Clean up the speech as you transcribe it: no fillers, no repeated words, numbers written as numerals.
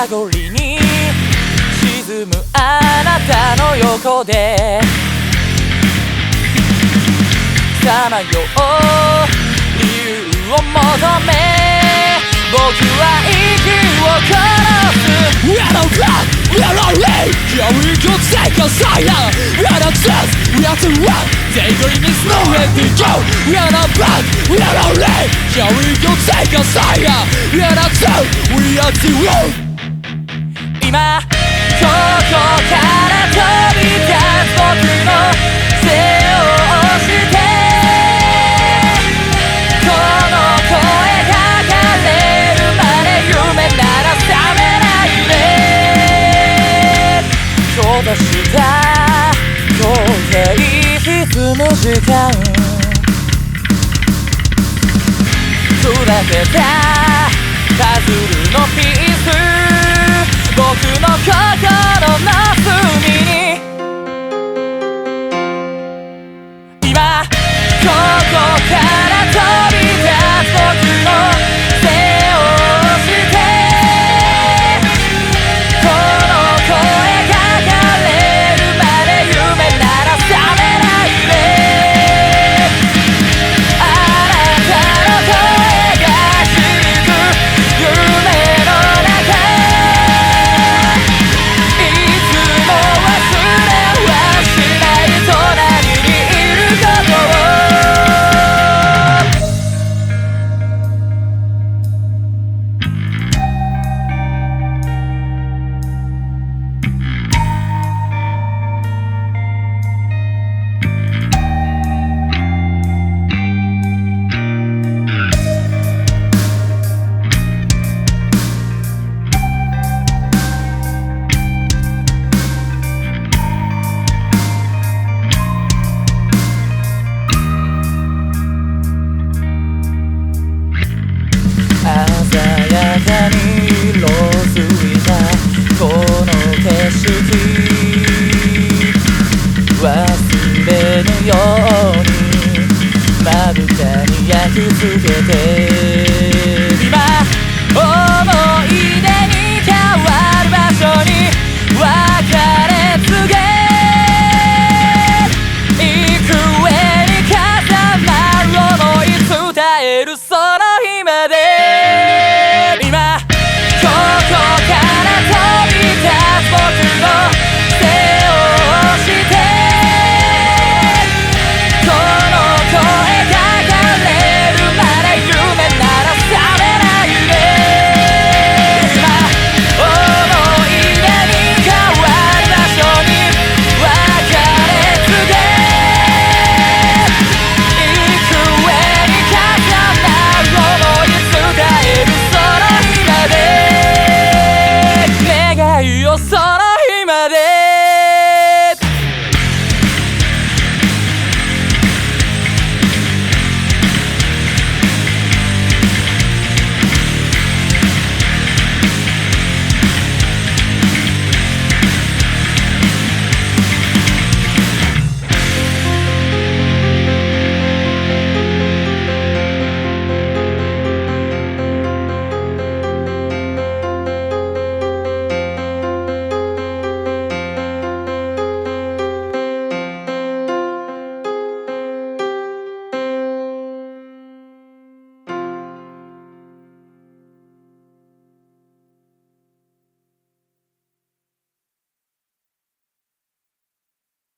名残に沈むあなたの横でさまよう理由を求め僕は息を殺す We are not blood, we are not late. Here we go, take a side. We are not trust, we are to run. They dream is nowhere to go. We are not blood, we are not late. Here we go, take a side. We are not trust, we are to run. 今ここから飛び立つ僕の背を押してこの声が枯れるまで夢なら覚めないで閉ざした後悔沈む時間砕けたパズルのピース僕の心の隅に今ここから飛び立つ僕の背を押してこの声が枯れるまで夢なら覚めないであなたの声が響く夢の中鮮やかに色づいたこの景色忘れぬようにまぶたに焼き付けて